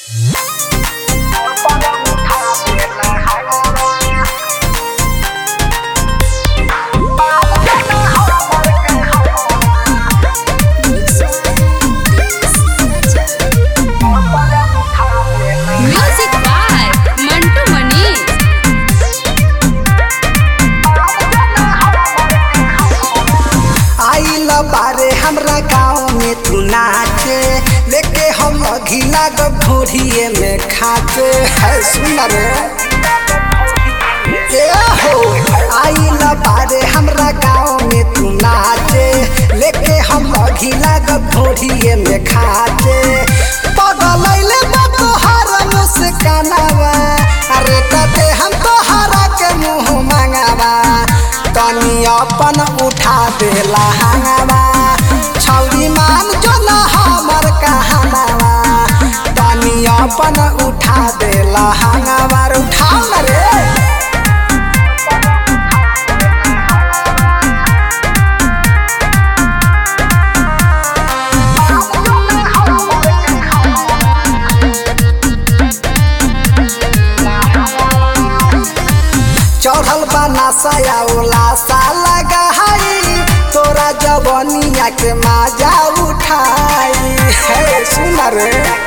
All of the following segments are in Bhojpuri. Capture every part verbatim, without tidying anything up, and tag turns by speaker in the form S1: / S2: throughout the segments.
S1: बारे हमरा गाँव में तू नाचे लेके हम घिला घोड़िए में खाते है सुनर हो आइल बारे हमरा गाँव में तू नाचे लेके हम घिला घोड़िए में खाते बदलैले तोहर मुस्कानावा अरे तते हम तोहरा के मुँह मंगावा तनी अपन उठा देला हंगावा छौरी मान जो न हमर कहानावा तनी अपन उठा देला हंगावा उठाओ न रे चढ़ल बना सया ओला सा लगा है तोरा जवनिया के माजा उठाई है सुनर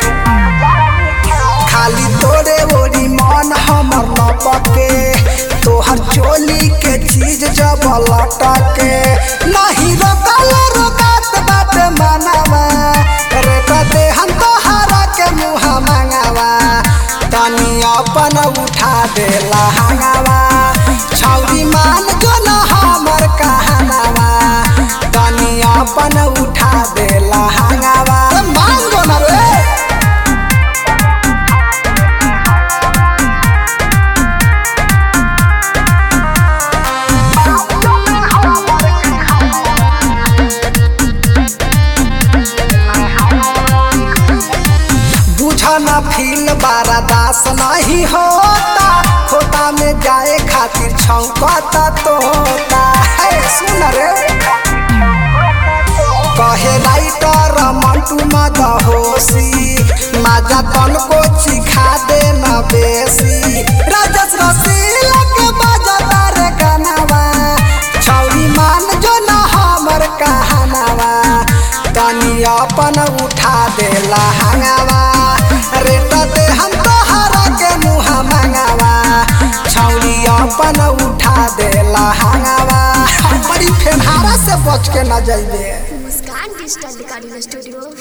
S1: खाली तोरे ओरी मन हमर न पके तोहर चोली के चीज जब लटके नहीं रोकल रोकत बात मनावा रे कदे हम तोहरा के मुँह मंगावा तनी अपन उठा देला हंगावा छौरी मान जो न हमर कहानावा तनी अपन उठा देला हंगावा मान जो न रे बुझना फील बारा दास नहीं होता खोता में जाए खातिर छौकता तोता है सुन रे कहे राइटर मंटू मदहोसी माजा तन को चिखा दे न बेसी राजस रसीला के बजता रे गानावा छौरी मान जो न हमर कहानावा तनी अपन उठा देला हंगावा रेटते हम तोहरा के मुँह मंगावा छौरी अपन उठा देला हंगावा बड़ी फेनहारा से बच के न जाइबे।
S2: Muskan digital recording studio.